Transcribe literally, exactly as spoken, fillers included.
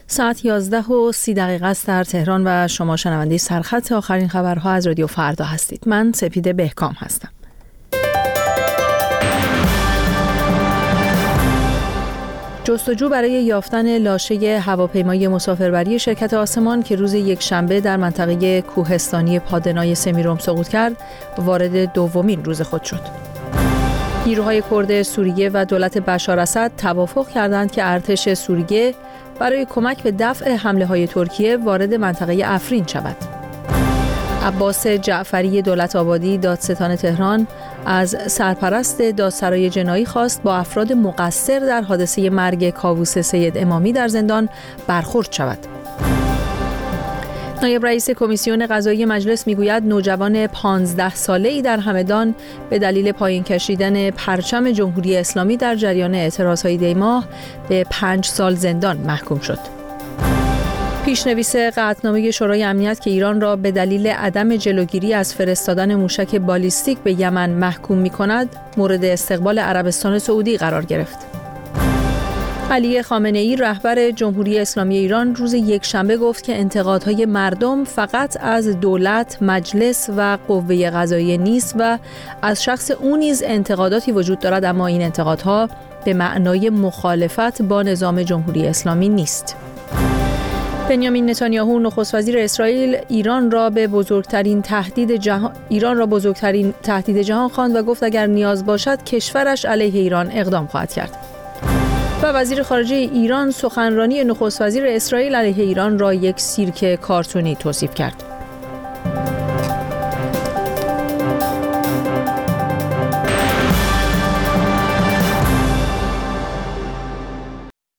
ساعت یازده و سی دقیقه است در تهران و شما شنونده سرخط آخرین خبرها از رادیو فردا هستید. من سپیده بهکام هستم. جستجو برای یافتن لاشه هواپیمای مسافربری شرکت آسمان که روز یکشنبه در منطقه کوهستانی پادنای سمیروم سقوط کرد، وارد دومین روز خود شد. نیروهای کرد سوریه و دولت بشار اسد توافق کردند که ارتش سوریه برای کمک به دفع حمله‌های ترکیه وارد منطقه افرین شود. عباس جعفری دولت آبادی دادستان تهران از سرپرست دادسرای جنایی خواست با افراد مقصر در حادثه مرگ کاووس سید امامی در زندان برخورد شود. نایب رئیس کمیسیون قضایی مجلس میگوید نوجوان پانزده ساله‌ای در همدان به دلیل پایین کشیدن پرچم جمهوری اسلامی در جریان اعتراضهای دی ماه به پنج سال زندان محکوم شد. پیشنویس قطعنامه شورای امنیت که ایران را به دلیل عدم جلوگیری از فرستادن موشک بالیستیک به یمن محکوم می‌کند، مورد استقبال عربستان سعودی قرار گرفت. علی خامنه‌ای رهبر جمهوری اسلامی ایران روز یکشنبه گفت که انتقادهای مردم فقط از دولت، مجلس و قوه قضاییه نیست و از شخص او نیز انتقاداتی وجود دارد، اما این انتقادها به معنای مخالفت با نظام جمهوری اسلامی نیست. بنیامین نتانیاهو نخست وزیر اسرائیل ایران را به بزرگترین تهدید جهان ایران را بزرگترین تهدید جهان خواند و گفت اگر نیاز باشد کشورش علیه ایران اقدام خواهد کرد. و وزیر خارجه ایران سخنرانی نخست وزیر اسرائیل علیه ایران را یک سیرک کارتونی توصیف کرد.